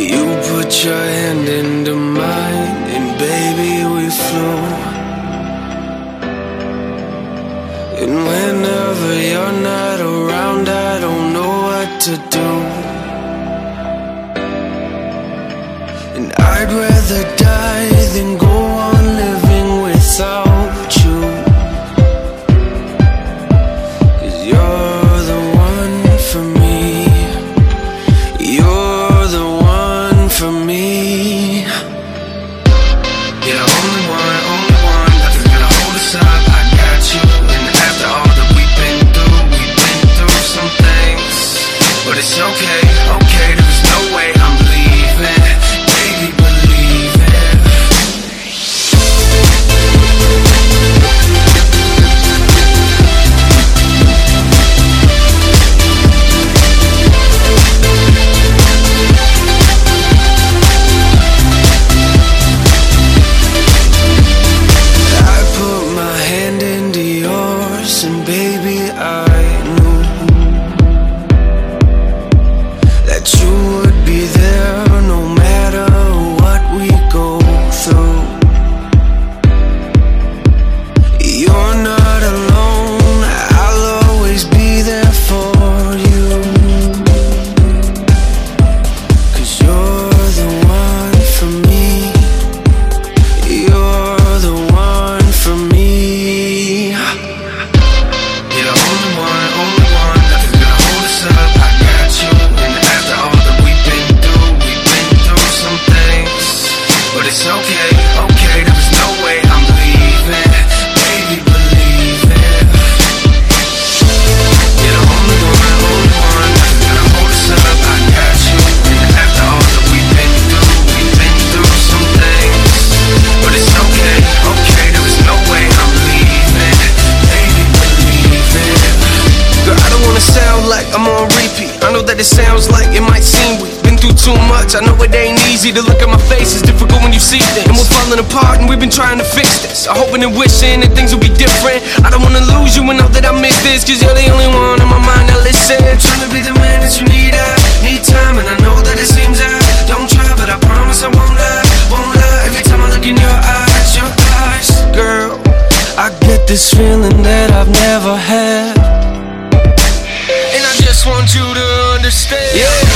You put your hand into mine, and baby, we flew. And whenever you're not around, I don't know what to do. And I'd rather die than go on living without you. 'Cause you're the one for me. You're the one for me. You're the only one, nothing's gonna hold us up. I got you, and after all that we've been through some things. But it's okay, okay, there's no way I'm leaving. Baby, believe it. I put my hand into yours, and baby, I knew that you would be there no matter what we go through. You're not alone, I'll always be there for you. 'Cause you're the one for me. You're the one for me. You're the only one, nothing's gonna hold us up. I got you, and after all that we've been through some things. But it's okay, okay, there's no way I'm leaving. Baby, believe it. You're the only one, nothing's gonna hold us up. I got you, and after all that we've been through some things. But it's okay, okay, there's no way I'm leaving. Baby, believe it. Girl, I don't wanna sound like I'm on repeat. I know that it sounds like it might seem we've been through too much. I know it ain't easy to look at my face. It's difficult when you see things, and we're falling apart, and we've been trying to fix this. I'm hoping and wishing that things will be different. I don't wanna lose you and know that I miss this, 'cause you're the only one on my mind to listen. Trying to be the man that you need, I need time, and I know that it seems I don't try, but I promise I won't lie, won't lie. Every time I look in your eyes, girl, I get this feeling that I've never had. And I just want you to understand. Yeah.